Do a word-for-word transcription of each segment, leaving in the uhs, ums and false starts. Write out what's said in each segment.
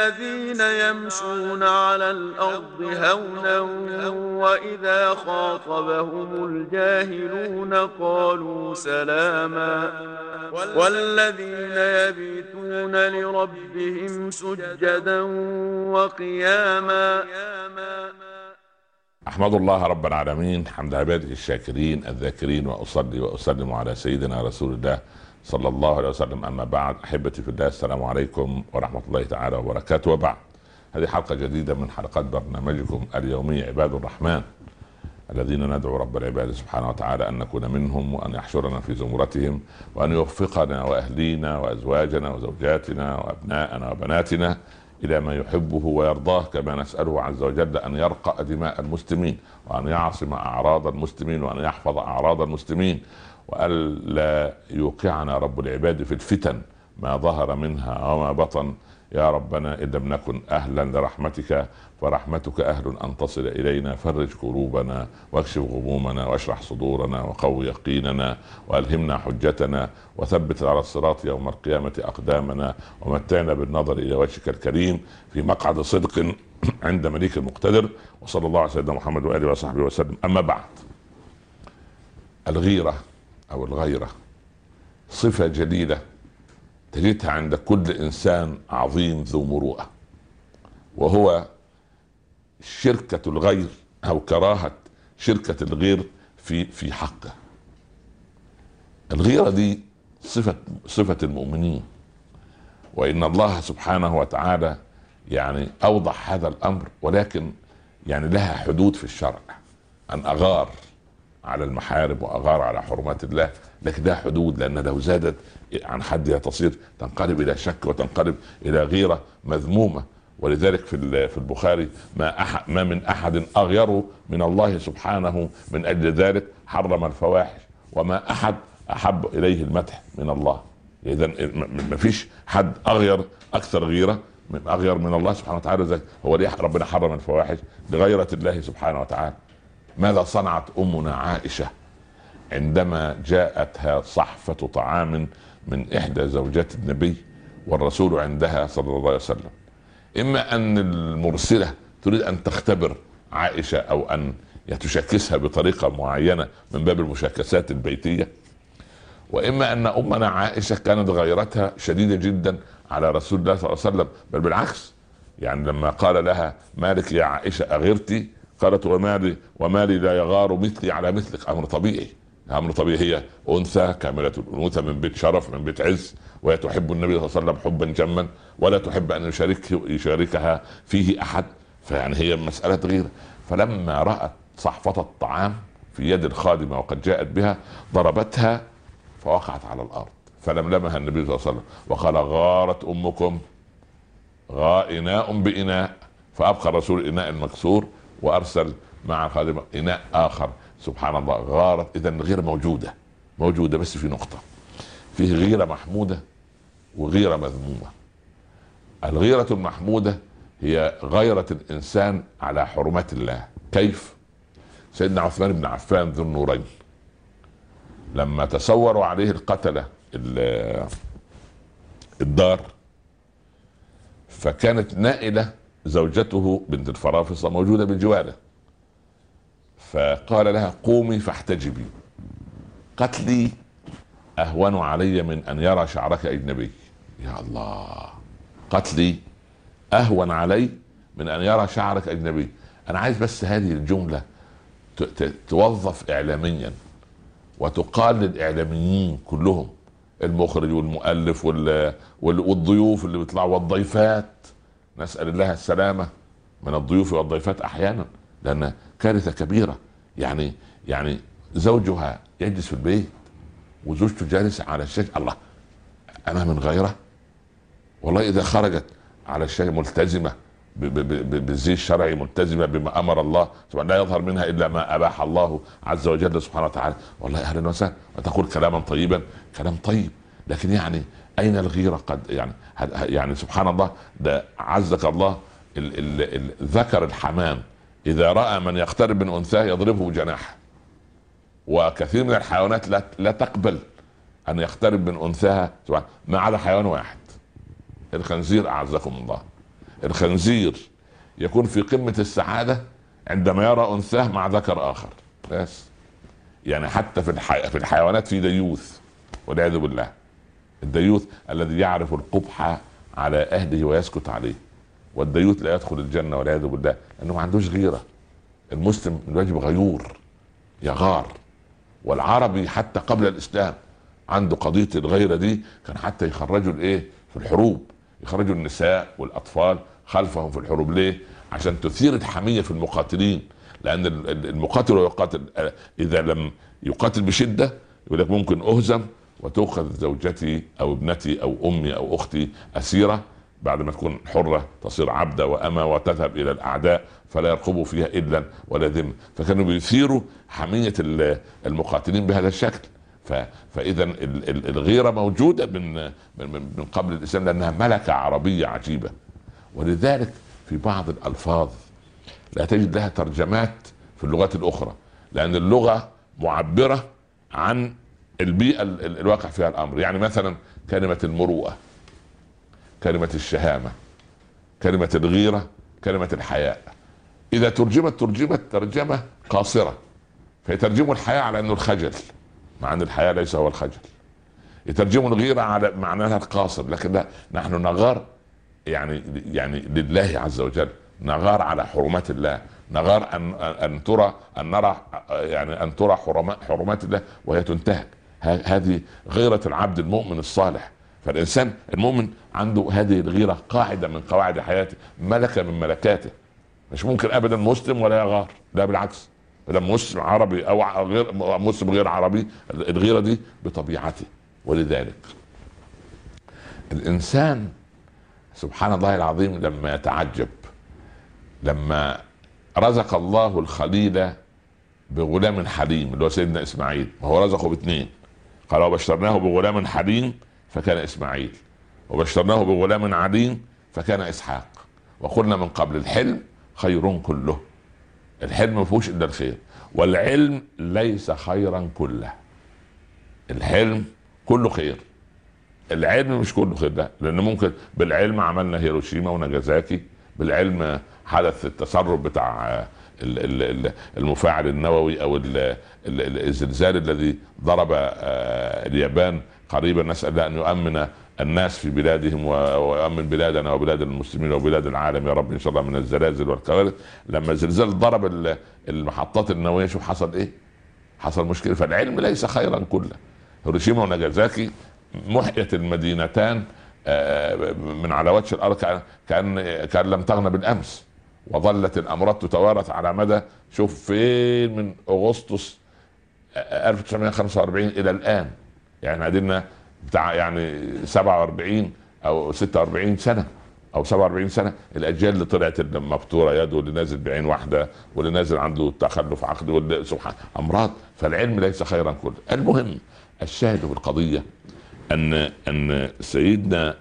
الذين يمشون على الأرض هونا وإذا خاطبهم الجاهلون قالوا سلاما والذين يبيتون لربهم سجدا وقياما. أحمد الله رب العالمين حمد عباده الشاكرين الذاكرين، وأصلي وأسلم على سيدنا رسول الله صلى الله عليه وسلم. أما بعد، أحبتي في الله، السلام عليكم ورحمة الله تعالى وبركاته. وبعد، هذه حلقة جديدة من حلقات برنامجكم اليومي عباد الرحمن الذين ندعو رب العباد سبحانه وتعالى أن نكون منهم، وأن يحشرنا في زمرتهم، وأن يوفقنا وأهلينا وأزواجنا وزوجاتنا وأبناءنا وبناتنا إلى ما يحبه ويرضاه، كما نسأله عز وجل أن يرقى دماء المسلمين، وأن يعصم أعراض المسلمين، وأن يحفظ أعراض المسلمين، وألا يوقعنا رب العباد في الفتن ما ظهر منها وما بطن يا ربنا. إن لم نكن أهلا لرحمتك فرحمتك أهل أن تصل إلينا، فرج كروبنا واكشف غمومنا واشرح صدورنا وقوي يقيننا وألهمنا حجتنا، وثبت على الصراط يوم القيامة أقدامنا، ومتعنا بالنظر إلى وجهك الكريم في مقعد صدق عند مليك المقتدر. وصلى الله على سيدنا محمد وآله وصحبه وسلم. أما بعد، الغيرة أو الغيرة صفة جليلة تجدها عند كل إنسان عظيم ذو مروءة، وهو شركة الغير أو كراهة شركة الغير في في حقه. الغيرة دي صفة صفة المؤمنين، وإن الله سبحانه وتعالى يعني أوضح هذا الأمر، ولكن يعني لها حدود في الشرع. أن أغار على المحارم وأغار على حرمات الله، لكن لها حدود، لأن لو زادت عن حدها تصير تنقلب إلى شك وتنقلب إلى غيرة مذمومة. ولذلك في في البخاري ما أحد ما من أحد أغير من الله سبحانه، من أجل ذلك حرم الفواحش، وما أحد أحب إليه المدح من الله. إذا ما فيش حد أغير أكثر غيرة من أغير من الله سبحانه وتعالى. ذلك هو ليه ربنا حرم الفواحش؟ لغيرة الله سبحانه وتعالى. ماذا صنعت أمنا عائشة عندما جاءتها صحفة طعام من إحدى زوجات النبي والرسول عندها صلى الله عليه وسلم؟ إما أن المرسلة تريد أن تختبر عائشة، أو أن تشاكسها بطريقة معينة من باب المشاكسات البيتية، وإما أن أمنا عائشة كانت غيرتها شديدة جدا على رسول الله صلى الله عليه وسلم، بل بالعكس. يعني لما قال لها: مالك يا عائشة أغرتي؟ قالت: ومالي ومالي لا يغار مثلي على مثلك. أمر طبيعي، أمر طبيعي. هي أنثى كاملة الأنوثة من بيت شرف، من بيت عز، وهي تحب النبي صلى الله عليه وسلم حبا جما، ولا تحب أن يشارك يشاركها فيه أحد. فيعني هي مسألة غيرة. فلما رأت صحفة الطعام في يد الخادمة وقد جاءت بها، ضربتها فوقعت على الأرض، فلملمها النبي صلى الله عليه وسلم وقال: غارت أمكم، غا إناء بإناء. فأبقى الرسول إناء المكسور، وأرسل مع الخادمة إناء آخر. سبحان الله، غارت. إذن الغيرة موجودة موجودة بس في نقطة: فيه غيرة محمودة وغيرة مذمومة. الغيرة المحمودة هي غيرة الإنسان على حرمات الله. كيف؟ سيدنا عثمان بن عفان ذو النورين لما تصوروا عليه القتلة الدار، فكانت نائلة زوجته بنت الفرافصة موجودة بجواره، فقال لها: قومي فاحتجبي، قتلي أهون علي من أن يرى شعرك أجنبي. يا الله، قتلي أهون علي من أن يرى شعرك أجنبي. أنا عايز بس هذه الجملة توظف إعلاميا، وتقال للإعلاميين كلهم، المخرج والمؤلف والضيوف اللي بيطلعوا والضيفات. نسأل الله السلامة من الضيوف والضيفات أحيانا، لأن كارثة كبيرة. يعني يعني زوجها يجلس في البيت وزوجته جالسة على الشاشة. الله، أنا من غيره؟ والله إذا خرجت على الشاشة ملتزمة بالزي الشرعي، ملتزمة بما أمر الله سبحانه، لا يظهر منها إلا ما أباح الله عز وجل سبحانه وتعالى، والله أهلا وسهلا، وتقول كلاما طيبا، كلام طيب. لكن يعني أين الغيرة؟ قد يعني يعني سبحان الله، ده عزك الله. ال ال ال ذكر الحمام إذا رأى من يقترب من أنثاه يضربه بجناحه، وكثير من الحيوانات لا, لا تقبل أن يقترب من أنثاها، ما عدا حيوان واحد، الخنزير أعزكم الله. الخنزير يكون في قمة السعادة عندما يرى أنثاه مع ذكر آخر بس. يعني حتى في الحي... في الحيوانات في ديوث والعياذ بالله. الديوث الذي يعرف القبح على أهله ويسكت عليه، والديوث لا يدخل الجنة والعياذ بالله لأنه ما عندوش غيرة. المسلم الواجب غيور يغار، والعربي حتى قبل الإسلام عنده قضية الغيرة دي، كان حتى يخرجوا الايه في الحروب، يخرجوا النساء والأطفال خلفهم في الحروب. ليه؟ عشان تثير الحمية في المقاتلين، لأن المقاتل ويقاتل إذا لم يقاتل بشدة يقول لك ممكن أهزم وتأخذ زوجتي أو ابنتي أو أمي أو أختي أسيرة، بعد ما تكون حرة تصير عبدة وأمة وتذهب إلى الأعداء فلا يرقبوا فيها إلا ولا ذمة. فكانوا بيثيروا حمية المقاتلين بهذا الشكل. فإذا الغيرة موجودة من من قبل الإسلام لأنها ملكة عربية عجيبة. ولذلك في بعض الألفاظ لا تجد لها ترجمات في اللغات الأخرى، لأن اللغة معبرة عن البيئة الواقع فيها الأمر. يعني مثلا كلمة المروءة، كلمة الشهامة، كلمة الغيرة، كلمة الحياء، إذا ترجمت ترجمت ترجمة قاصرة فيترجموا الحياء على أنه الخجل، مع أن الحياء ليس هو الخجل. يترجموا الغيرة على معناها القاصر، لكن لا، نحن نغار يعني يعني لله عز وجل، نغار على حرمات الله، نغار أن أن ترى أن نرى يعني أن ترى حرمات الله وهي تنتهك. هذه غيرة العبد المؤمن الصالح. فالإنسان المؤمن عنده هذه الغيرة قاعدة من قواعد حياته، ملكة من ملكاته. مش ممكن أبدا مسلم ولا يغار، لا بالعكس، لما مسلم عربي أو غير مسلم غير عربي الغيرة دي بطبيعته. ولذلك الإنسان سبحان الله العظيم لما يتعجب، لما رزق الله الخليل بغلام حليم اللي هو سيدنا إسماعيل، وهو رزقه باثنين، قال وبشرناه بغلام حليم فكان إسماعيل، وبشرناه بغلام عليم فكان إسحاق. وقلنا من قبل الحلم خير كله، الحلم ما فيهوش إلا الخير، والعلم ليس خيرا كله. الحلم كله خير، العلم مش كله خير، ده لأن ممكن بالعلم عملنا هيروشيما وناجازاكي، بالعلم حدث التسرب بتاع المفاعل النووي او الزلزال الذي ضرب اليابان قريبا، نسأل الله ان يؤمن الناس في بلادهم ويؤمن بلادنا وبلاد المسلمين وبلاد العالم يا رب ان شاء الله من الزلازل والكوارث. لما الزلزال ضرب المحطات النووية شوف حصل ايه؟ حصل مشكلة. فالعلم ليس خيرا كله. هيروشيما وناجازاكي محيت المدينتان من على وجه الارض كان كان لم تغن بالامس، وظلت الامراض تتوارث على مدى شوف فين من اغسطس ألف وتسعمائة وخمسة وأربعين الى الان، يعني عندنا بتاع يعني سبعة وأربعين او ستة وأربعين سنه او سبعة وأربعين سنه. الاجيال اللي طلعت مبتوره يد، واللي نازل بعين واحده، واللي نازل عنده تخلف عقلي، واللي سبحان امراض. فالعلم ليس خيرا كله. المهم الشاهد في القضيه ان ان سيدنا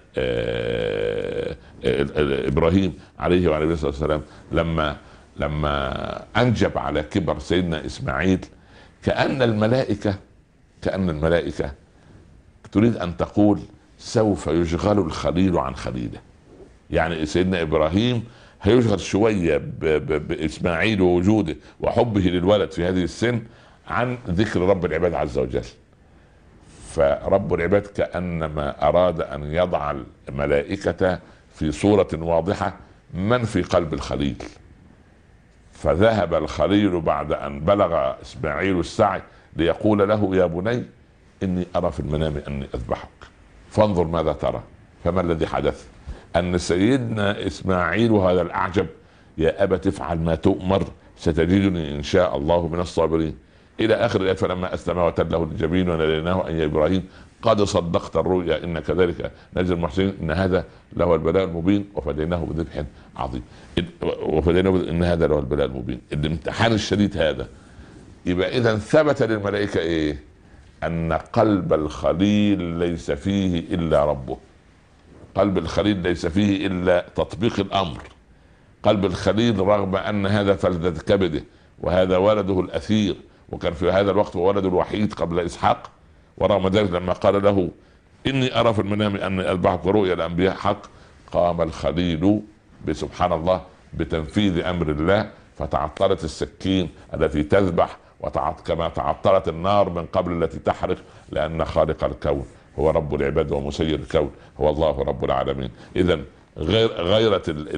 ابراهيم عليه وعلى الصلاه والسلام لما لما انجب على كبر سيدنا اسماعيل، كأن الملائكه كأن الملائكه تريد ان تقول سوف يشغل الخليل عن خليله. يعني سيدنا ابراهيم هيشغل شويه باسماعيل ووجوده وحبه للولد في هذه السن عن ذكر رب العباد عز وجل. فرب العباد كأنما أراد أن يضع الملائكة في صورة واضحة من في قلب الخليل. فذهب الخليل بعد أن بلغ إسماعيل السعي ليقول له يا بني إني أرى في المنام أني أذبحك فانظر ماذا ترى. فما الذي حدث؟ أن سيدنا إسماعيل هذا الأعجب يا أبت افعل ما تؤمر ستجدني إن شاء الله من الصابرين الى اخر الايه. فلما اسلم وتله الجبين وناديناه ان يا ابراهيم قد صدقت الرؤيا ان كذلك نجزي المحسنين ان هذا له البلاء المبين وفديناه بذبح عظيم. وفديناه ان هذا له البلاء المبين، الامتحان الشديد هذا. يبقى اذا ثبت للملائكه ايه؟ ان قلب الخليل ليس فيه الا ربه، قلب الخليل ليس فيه الا تطبيق الامر. قلب الخليل رغم ان هذا فلذة كبده وهذا ولده الاثير، وكان في هذا الوقت هو ولده الوحيد قبل اسحاق، ورغم ذلك لما قال له اني ارى في المنام اني اذبحك رؤيا الانبياء حق، قام الخليل بسبحان الله بتنفيذ امر الله، فتعطلت السكين التي تذبح، وتعط كما تعطلت النار من قبل التي تحرق، لان خالق الكون هو رب العباد ومسير الكون هو الله رب العالمين. اذا غير غيرة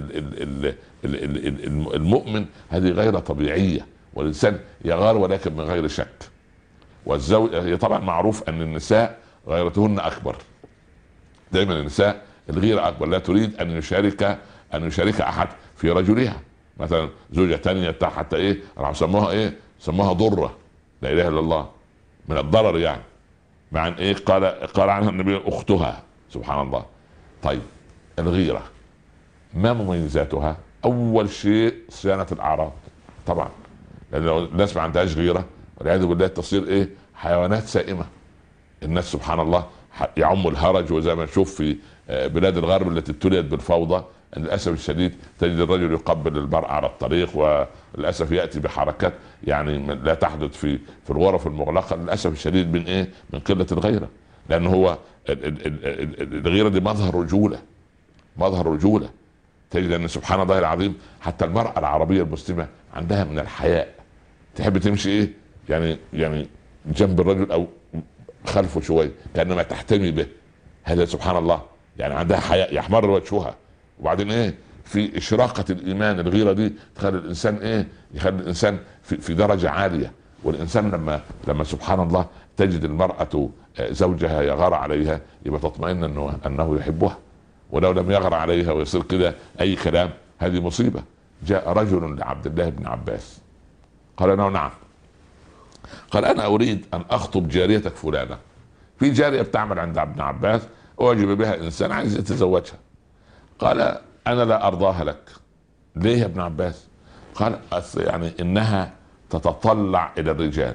المؤمن هذه غيرة طبيعية، والإنسان يغار ولكن من غير شك. والزوج طبعا معروف أن النساء غيرتهن أكبر، دائما النساء الغيرة أكبر، لا تريد أن يشارك أن يشارك أحد في رجلها. مثلا زوجة تانية حتى إيه راح سموها إيه سموها ضرة، لا إله إلا الله، من الضرر يعني، مع أن إيه قال قال عنها النبي أختها، سبحان الله. طيب الغيرة ما مميزاتها؟ أول شيء صيانة الأعراض طبعا، لأن لو الناس ما عندهاش غيرة والعياذ بالله تصير إيه حيوانات سائمة. الناس سبحان الله يعم الهرج، وزي ما نشوف في بلاد الغرب التي ابتليت بالفوضى للأسف الشديد تجد الرجل يقبل المرأة على الطريق، وللأسف يأتي بحركات يعني لا تحدث في في الغرف المغلقة للأسف الشديد من إيه من قلة الغيرة، لأن هو الغيرة دي مظهر رجولة، مظهر رجولة. تجد ان سبحان الله العظيم حتى المرأة العربية المسلمة عندها من الحياء، تحب تمشي ايه يعني يعني جنب الرجل او خلفه شوية كأنما تحتمي به، هذا سبحان الله يعني عندها حياء يحمر وجهها. وبعدين ايه في اشراقة الايمان الغيرة دي تخلي الانسان ايه يخلي الانسان في, في درجة عالية. والانسان لما لما سبحان الله تجد المرأة زوجها يغار عليها يبقى تطمئن انه انه يحبها، ولو لم يغر عليها ويصير كده اي كلام هذه مصيبة. جاء رجل لعبد الله بن عباس قال له نعم، قال انا اريد ان اخطب جاريتك فلانة، في جارية بتعمل عند ابن عباس اعجب بها انسان عايز يتزوجها. قال انا لا ارضاها لك. ليه يا ابن عباس؟ قال يعني انها تتطلع الى الرجال.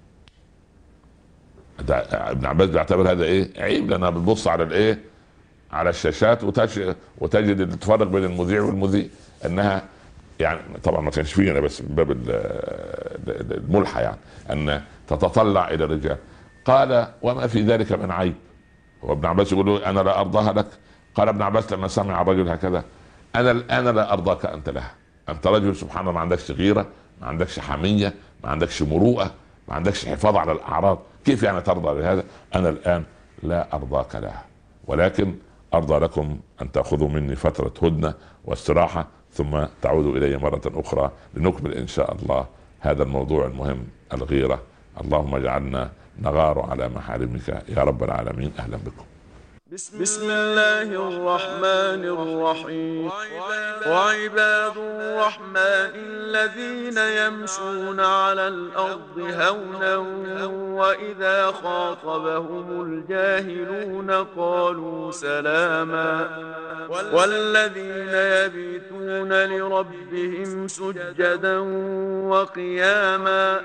ابن عباس بيعتبر هذا ايه عيب، لانها بتبص على الايه على الشاشات وتجد تتفرق بين المذيع والمذيع، انها يعني طبعا ما كانش فينا بس من باب الملحة يعني ان تتطلع الى الرجال. قال وما في ذلك من عيب؟ وابن عباس يقول له انا لا ارضاها لك. قال ابن عباس لما سمع الرجل هكذا انا الان لا ارضاك انت لها، انت رجل سبحان الله ما عندكش غيرة، ما عندكش حمية، ما عندكش مروءة، ما عندكش حفاظ على الاعراض، كيف يعني ترضى بهذا؟ انا الان لا ارضاك لها، ولكن أرضى لكم أن تأخذوا مني فترة هدنة واستراحة ثم تعودوا إلي مرة أخرى لنكمل إن شاء الله هذا الموضوع المهم الغيرة. اللهم اجعلنا نغار على محارمك يا رب العالمين. أهلا بكم. بسم الله الرحمن الرحيم. وعباد الرحمن الذين يمشون على الأرض هونا وإذا خاطبهم الجاهلون قالوا سلاما والذين يبيتون لربهم سجدا وقياما.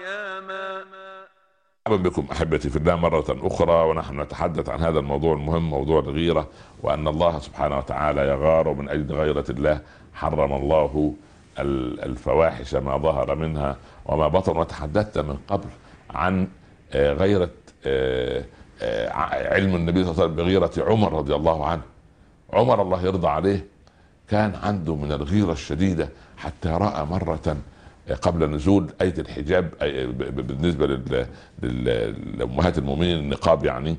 مرحبا بكم احبتي في الله مره اخرى، ونحن نتحدث عن هذا الموضوع المهم موضوع الغيره، وان الله سبحانه وتعالى يغار، ومن اجل غيره الله حرم الله الفواحش ما ظهر منها وما بطن. وتحدثت من قبل عن غيره علم النبي صلى الله عليه وسلم بغيره عمر رضي الله عنه. عمر الله يرضى عليه كان عنده من الغيره الشديده حتى راى مره قبل نزول آية الحجاب بالنسبة لأمهات المؤمنين النقاب يعني،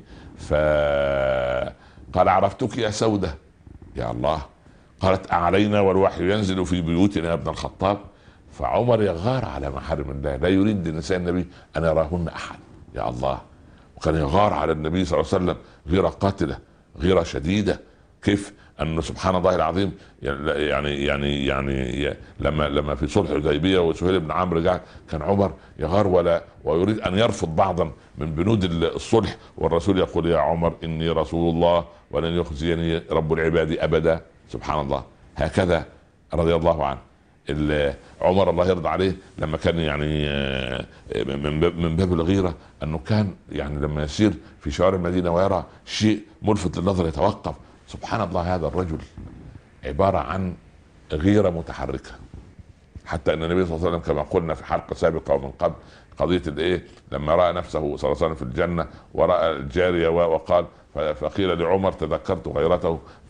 فقال عرفتك يا سودة يا الله؟ قالت أعلينا والوحي ينزل في بيوتنا يا ابن الخطاب. فعمر يغار على محارم الله، لا يريد لنساء النبي أن يراهن أحد يا الله، وكان يغار على النبي صلى الله عليه وسلم غيرة قاتلة غيرة شديدة. كيف أنه سبحان الله العظيم يعني يعني يعني لما لما في صلح الحديبية وسهيل بن عمرو جاء كان عمر يغار ولا ويريد أن يرفض بعضا من بنود الصلح، والرسول يقول يا عمر إني رسول الله ولن يخزيني رب العباد أبدا. سبحان الله هكذا رضي الله عنه. عمر الله يرضى عليه لما كان يعني من باب الغيرة أنه كان يعني لما يسير في شوارع المدينة ويرى شيء ملفت للنظر يتوقف. سبحان الله هذا الرجل عبارة عن غيرة متحركة، حتى أن النبي صلى الله عليه وسلم كما قلنا في حلقة سابقة ومن قبل قضية الإيه لما رأى نفسه صلى الله عليه وسلم في الجنة ورأى الجارية وقال فقيل لعمر تذكرت غيرته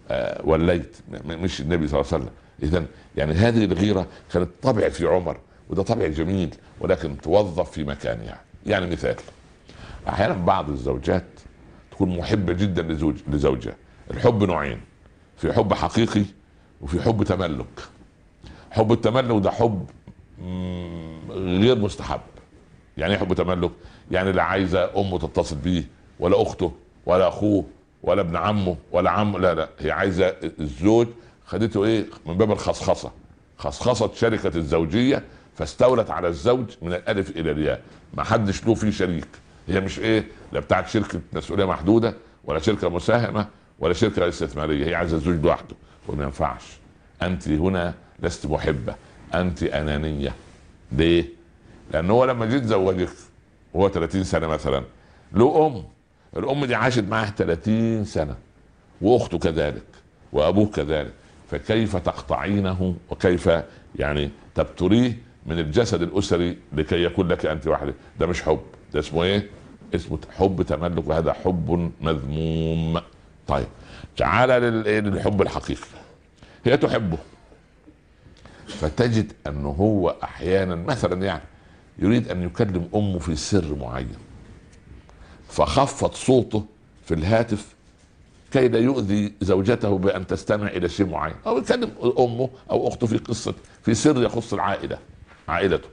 آه وليت، مش النبي صلى الله عليه وسلم. اذا يعني هذه الغيره كانت طبع في عمر، وده طبع جميل، ولكن توظف في مكانها. يعني مثال، احيانا بعض الزوجات تكون محبه جدا لزوج لزوجها. الحب نوعين، في حب حقيقي وفي حب تملك. حب التملك ده حب غير مستحب. يعني ايه حب تملك؟ يعني لا عايزه امه تتصل بيه، ولا اخته، ولا اخوه، ولا ابن عمه، ولا عمه، لا لا، هي عايزه الزوج. خدته ايه؟ من باب الخصخصه، خصخصه شركه الزوجيه، فاستولت على الزوج من الالف الى الياء، ما حدش له فيه شريك. هي مش ايه، لا بتاعت شركه مسؤوليه محدوده، ولا شركه مساهمه، ولا شركه استثماريه. هي عايزه الزوج لوحده، وما ينفعش. انت هنا لست محبه، انت انانيه. ليه؟ لان هو لما جيت زوجك وهو ثلاثين سنه مثلا، له ام، الام دي عاشت معاه ثلاثين سنه، واخته كذلك، وابوه كذلك، فكيف تقطعينه؟ وكيف يعني تبتريه من الجسد الاسري لكي يكون لك انت وحده؟ ده مش حب، ده اسمه ايه؟ اسمه حب تملك، وهذا حب مذموم. طيب تعال للحب الحقيقي. هي تحبه، فتجد انه هو احيانا مثلا يعني يريد ان يكلم امه في سر معين، فخفض صوته في الهاتف كي لا يؤذي زوجته بان تستمع الى شيء معين، او يكلم امه او اخته في قصه في سر يخص العائله، عائلته.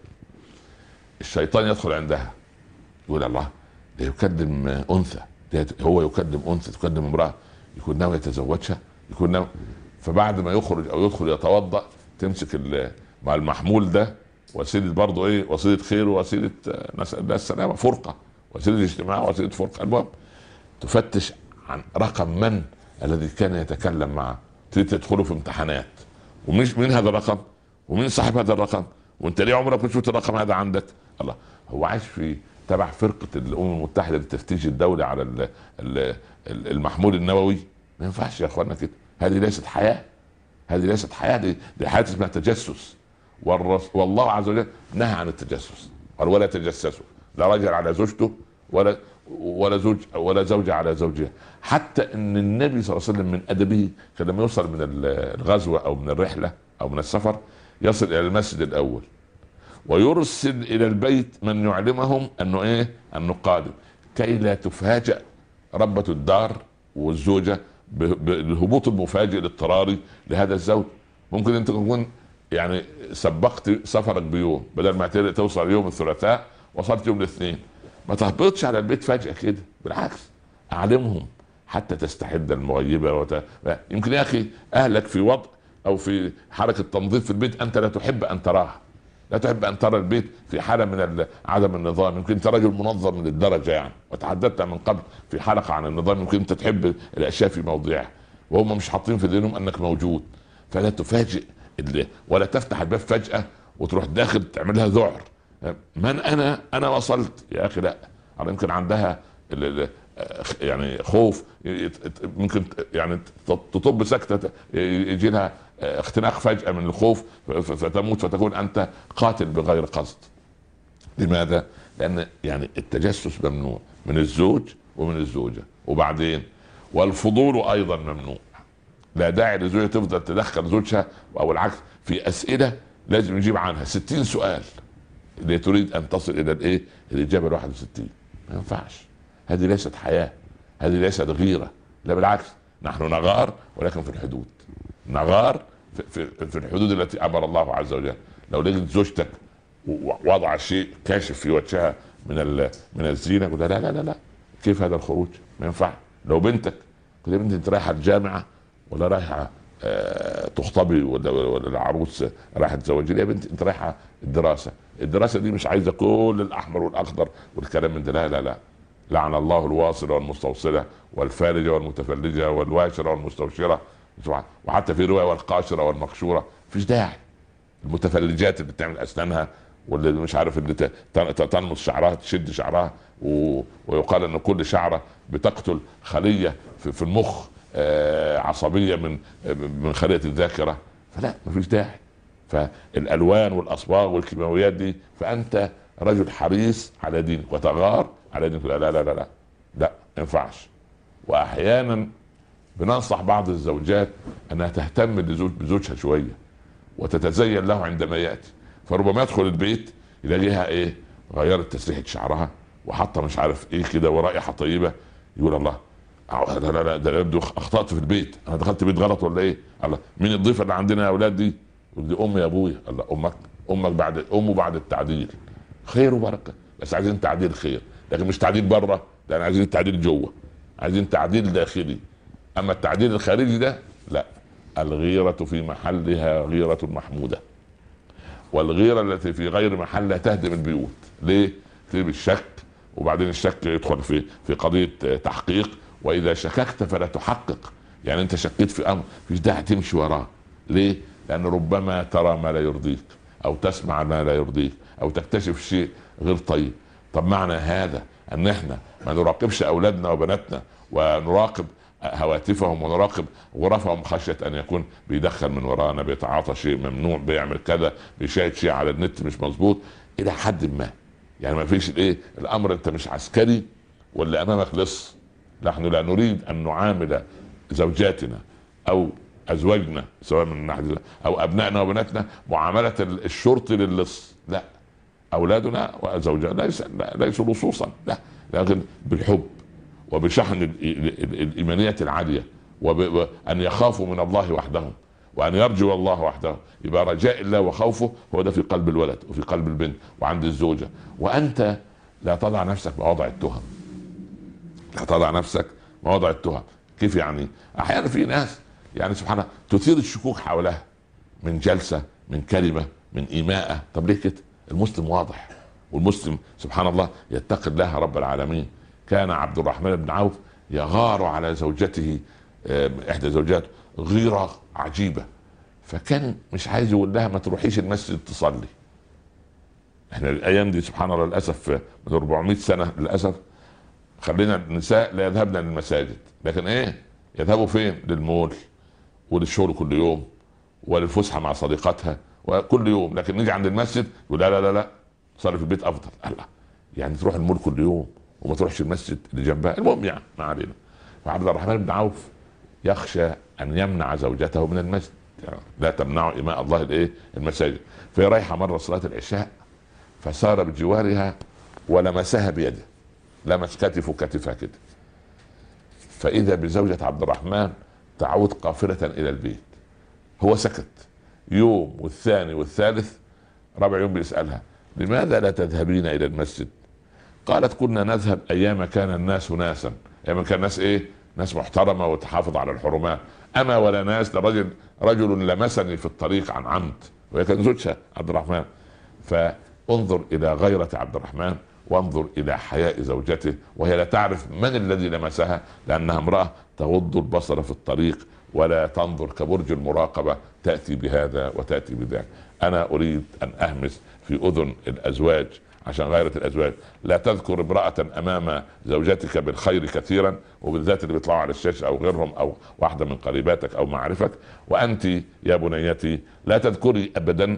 الشيطان يدخل عندها يقول الله، ده يكلم انثى، ده هو يكلم انثى، تكلم امراه، يكون ناوي يتزوجها، يكون ناوي. فبعد ما يخرج او يدخل يتوضا، تمسك مع المحمول ده وسيله برضه ايه، وسيله خير ووسيله نسال الله السلامه، فرقه، وسيله اجتماع وسيله فرقه. المهم تفتش عن رقم من الذي كان يتكلم معه، تدخلوا في امتحانات، ومش من هذا الرقم، ومين صاحب هذا الرقم، وانت ليه عمرك ما شفت الرقم هذا عندك؟ الله، هو عايش في تبع فرقه الامم المتحده للتفتيش الدولي على ال ال المحمول النووي. ما ينفعش يا اخوانا كده، هذه ليست حياه، هذه ليست حياه، دي, دي حياه اسمها تجسس. والله عز وجل نهى عن التجسس، قال ولا تجسسوا، لا رجل على زوجته، ولا ولا زوج ولا زوجة على زوجها. حتى ان النبي صلى الله عليه وسلم من ادبه كان لما يوصل من الغزوه او من الرحله او من السفر، يصل الى المسجد الاول ويرسل الى البيت من يعلمهم انه ايه، انه قادم، كي لا تفاجأ ربة الدار والزوجه بالهبوط المفاجئ الاضطراري لهذا الزوج. ممكن انت تكون يعني سبقت سفرك بيوم، بدل ما توصل يوم الثلاثاء وصلت يوم الاثنين. ما تهبطش على البيت فجأة كده، بالعكس اعلمهم حتى تستحد المغيبة وت... يمكن يا اخي اهلك في وضع او في حركة تنظيف في البيت انت لا تحب ان تراها، لا تحب ان ترى البيت في حالة من عدم النظام. يمكن انت رجل منظم من الدرجة يعني، وتحدثت من قبل في حلقة عن النظام، يمكن انت تحب الاشياء في موضعها وهم مش حاطين في ذهنهم انك موجود. فلا تفاجئ اللي... ولا تفتح الباب فجأة وتروح داخل تعملها ذعر. من انا انا وصلت يا اخي، لا. يمكن عندها يعني خوف، ممكن يعني تطب سكتة، يجي لها اختناق فجأة من الخوف فتموت، فتكون انت قاتل بغير قصد. لماذا؟ لان يعني التجسس ممنوع من الزوج ومن الزوجة. وبعدين والفضول ايضا ممنوع، لا داعي للزوجة تفضل تدخل زوجها او العكس في اسئلة لازم يجيب عنها ستين سؤال اللي تريد ان تصل الى الايه، الاجابه الواحد وستين. ما ينفعش، هذه ليست حياه، هذه ليست غيره، لا بالعكس، نحن نغار ولكن في الحدود، نغار في, في, في الحدود التي امر الله عز وجل. لو لقيت زوجتك وضع شيء كاشف في وجهها من من الزينه، قول لا لا لا لا، كيف هذا الخروج؟ ما ينفع. لو بنتك كده، بنت انت رايحه الجامعه ولا رايحه أه تخطبي، ولا, ولا العروس رايحه تزوجي، يا بنت انت رايحه الدراسه، الدراسه دي مش عايزه كل الاحمر والاخضر والكلام من ده، لا لا لا. لعن الله الواصله والمستوصله والفارجه والمتفلجه والواشره والمستوشره، وحتى في روايه والقاشره والمقشوره. مفيش داعي. المتفلجات اللي بتعمل اسنانها، واللي مش عارف اللي تنمص شعرها، تشد شعرها، ويقال ان كل شعره بتقتل خليه في المخ عصبيه من من خليه الذاكره. فلا، مفيش داعي. فالالوان والاصباغ والكيماويات دي، فانت رجل حريص على دينك وتغار على دينك، لا لا لا لا لا, لا ما ينفعش. واحيانا بننصح بعض الزوجات انها تهتم بزوج بزوجها شويه وتتزين له عندما ياتي. فربما يدخل البيت يلاقيها ايه، غيرت تسريحه شعرها وحاطه مش عارف ايه كده ورائحه طيبه، يقول الله لا لا لا ده يبدو اخطات في البيت، انا دخلت بيت غلط ولا ايه؟ الله مين الضيفه اللي عندنا يا اولاد دي؟ دي امي يا ابويا. الله امك امك بعد امه بعد التعديل خير وبركه، بس عايزين تعديل خير، لكن مش تعديل بره، لان عايزين تعديل جوه، عايزين تعديل داخلي. اما التعديل الخارجي ده لا. الغيرة في محلها غيرة محمودة، والغيرة التي في غير محلها تهدم البيوت. ليه؟ تجيب الشك، وبعدين الشك يدخل في في قضية تحقيق، واذا شككت فلا تحقق. يعني انت شكيت في امر مش داعي تمشي وراه. ليه؟ لان ربما ترى ما لا يرضيك، او تسمع ما لا يرضيك، او تكتشف شيء غير طيب. طب معنى هذا ان احنا ما نراقبش اولادنا وبناتنا ونراقب هواتفهم ونراقب غرفهم خشية ان يكون بيدخل من ورانا، بيتعاطى شيء ممنوع، بيعمل كذا، بيشاهد شيء على النت مش مظبوط الى حد ما. يعني ما فيش الايه الامر، انت مش عسكري واللي امامك لص. نحن لا نريد ان نعامل زوجاتنا او ازواجنا سواء من ناحيه او ابنائنا وبناتنا معامله الشرطي للص. لا، اولادنا وزوجاتنا ليس ليسوا لصوصا، لا، لكن بالحب وبشحن الايمانيه العاليه، وان يخافوا من الله وحدهم، وان يرجوا الله وحده. يبقى رجاء الله وخوفه هو ده في قلب الولد وفي قلب البنت وعند الزوجه. وانت لا تضع نفسك مواضع التهم، لا تضع نفسك مواضع التهم. كيف يعني؟ احيانا في ناس يعني سبحان الله تثير الشكوك حولها من جلسه، من كلمه، من ايماءه. طب ليه كده؟ المسلم واضح، والمسلم سبحان الله يتقي الله رب العالمين. كان عبد الرحمن بن عوف يغار على زوجته، احدى زوجاته، غيرة عجيبة، فكان مش عايز يقول لها ما تروحيش المسجد تصلي. احنا الايام دي سبحان الله للاسف من أربعمائة سنة للاسف خلينا النساء لا يذهبن للمساجد، لكن ايه يذهبوا فين؟ للمول وللشغل كل يوم وللفسحة مع صديقاتها وكل يوم. لكن نيجي عند المسجد يقول لا لا لا لا صلي في البيت افضل. الله، يعني تروح المول كل يوم وما تروحش المسجد اللي جنبها؟ المهم يعني ما علينا. فعبد الرحمن بن عوف يخشى ان يمنع زوجته من المسجد، يعني لا تمنعوا اماء الله الايه المساجد. فهي رايحه مره صلاه العشاء فسار بجوارها ولمسها بيده، لمس كتفه كتفها كده، فاذا بزوجة عبد الرحمن تعود قافله الى البيت. هو سكت يوم والثاني والثالث، رابع يوم بيسالها لماذا لا تذهبين الى المسجد؟ قالت كنا نذهب ايام كان الناس ناسا، ايام كان الناس ايه؟ ناس محترمه وتحافظ على الحرمات. اما ولا ناس، لرجل رجل لمسني في الطريق عن عمد، وهي كانت زوجها عبد الرحمن. فانظر الى غيرة عبد الرحمن، وانظر الى حياء زوجته وهي لا تعرف من الذي لمسها، لانها امراه تغض البصر في الطريق ولا تنظر كبرج المراقبه، تاتي بهذا وتاتي بذاك. انا اريد ان اهمس في اذن الازواج عشان غيرة الازواج، لا تذكر امرأة امام زوجتك بالخير كثيرا، وبالذات اللي بيطلعوا على الشاشة او غيرهم او واحدة من قريباتك او معرفك. وانت يا بنيتي لا تذكري ابدا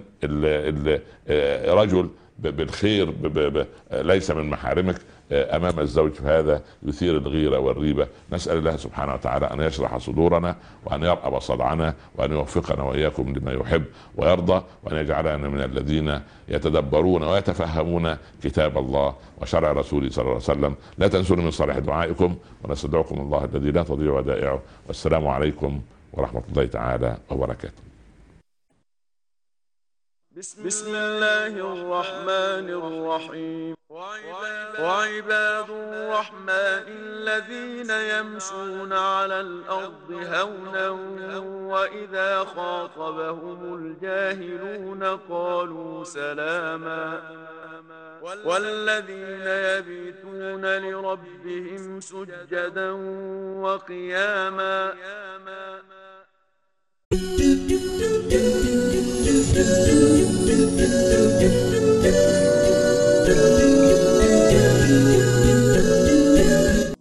الرجل بالخير ب ب ب ليس من محارمك امام الزوج، هذا يثير الغيرة والريبة. نسأل الله سبحانه وتعالى ان يشرح صدورنا وان يرأب صدعنا وان يوفقنا واياكم لما يحب ويرضى، وان يجعلنا من الذين يتدبرون ويتفهمون كتاب الله وشرع رسوله صلى الله عليه وسلم. لا تنسوني من صالح دعائكم، ونستودعكم الله الذي لا تضيع ودائعه. والسلام عليكم ورحمة الله تعالى وبركاته. بسم الله الرحمن الرحيم. وعباد الرحمن الذين يمشون على الأرض هونا وإذا خاطبهم الجاهلون قالوا سلاما. والذين يبيتون لربهم سجدا وقياما. Thank you.